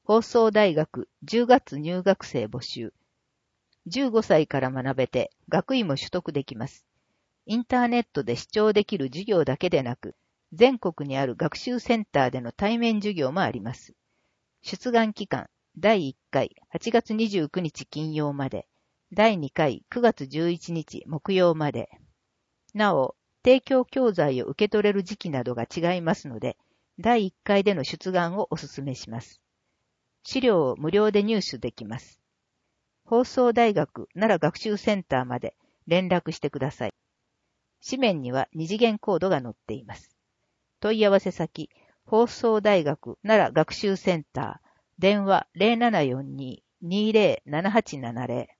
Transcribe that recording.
放送大学10月入学生募集。15歳から学べて学位も取得できます。インターネットで視聴できる授業だけでなく、全国にある学習センターでの対面授業もあります。出願期間、第1回8月29日金曜まで、第2回9月11日木曜まで。なお、提供教材を受け取れる時期などが違いますので、第1回での出願をお勧めします。資料を無料で入手できます。放送大学奈良学習センターまで連絡してください。紙面には2次元コードが載っています。問い合わせ先、放送大学奈良学習センター、電話 0742-207870